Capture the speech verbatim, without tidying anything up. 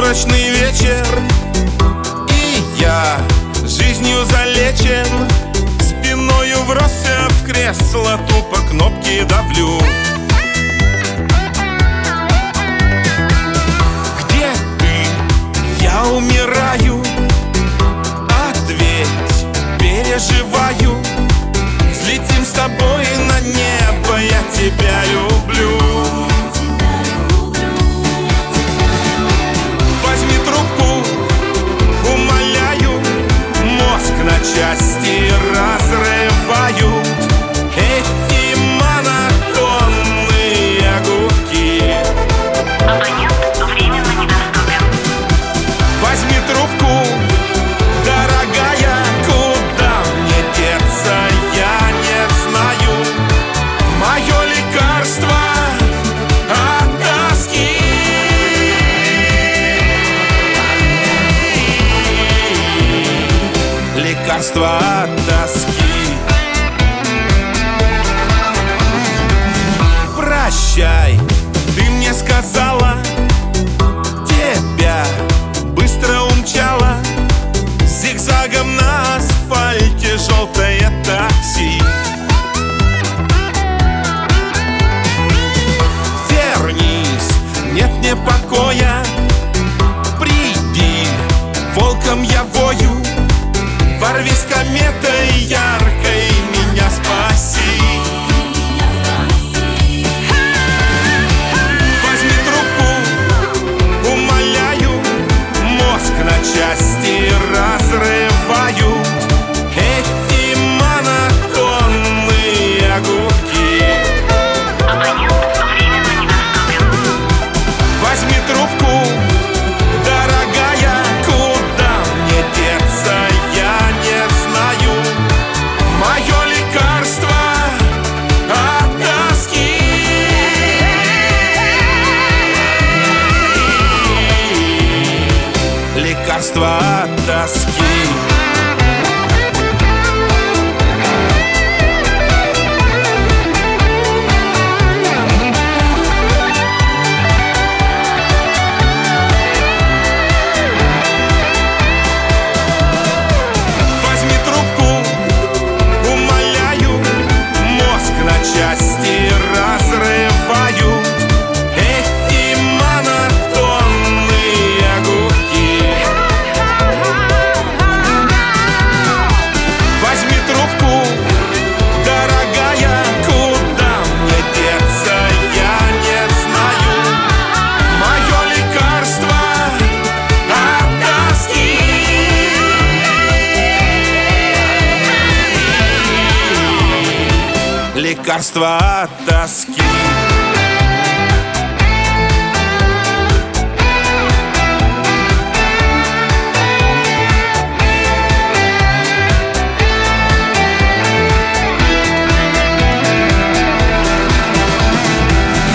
сумрачный вечер, и я жизнью залечен. Спиною вросся в кресло, тупо кнопки давлю. Где ты? Я умираю. Ответь, переживаю. Взлетим с тобой на небо, я тебя люблю. Возьми трубку, умоляю. Мозг на части разрывают эти монотонные гудки. Абонент временно недоступен. Возьми трубку, дорогая, куда мне деться, я не знаю. Мое лекарство от тоски. Лекарство от тоски. Прощай, ты мне сказала, тебя быстро умчала. Зигзагом на асфальте желтое такси. Вернись, нет мне покоя. Приди, волком я вою. Ворвись кометой яркой, меня спаси. Возьми трубку, умоляю. Мозг на части разрывают эти монотонные гудки. Абонент временно недоступен. Возьми трубку, дорогая, куда мне деться, я не знаю. Мое лекарство от тоски. Лекарство от тоски. Возьми трубку, умоляю. Мозг на части разрывают эти монотонные гудки. Возьми трубку, дорогая, куда мне деться, я не знаю. Мое лекарство от тоски. Лекарство от тоски.